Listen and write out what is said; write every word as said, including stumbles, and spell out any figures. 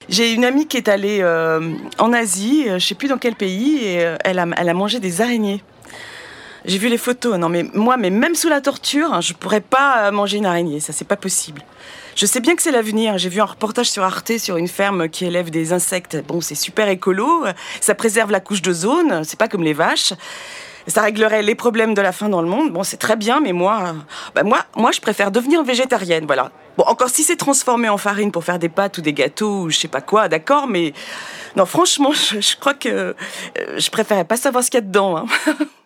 J'ai une amie qui est allée euh, en Asie, euh, je sais plus dans quel pays, et euh, elle, a, elle a mangé des araignées. J'ai vu les photos. Non, mais moi, mais même sous la torture, hein, je pourrais pas manger une araignée. Ça, c'est pas possible. Je sais bien que c'est l'avenir. J'ai vu un reportage sur Arte sur une ferme qui élève des insectes. Bon, c'est super écolo. Ça préserve la couche d'ozone. C'est pas comme les vaches. Ça réglerait les problèmes de la faim dans le monde. Bon, c'est très bien, mais moi, bah moi, moi, je préfère devenir végétarienne. Voilà. Bon, encore si c'est transformé en farine pour faire des pâtes ou des gâteaux ou je sais pas quoi, d'accord. Mais non, franchement, je, je crois que euh, je préférais pas savoir ce qu'il y a dedans. Hein.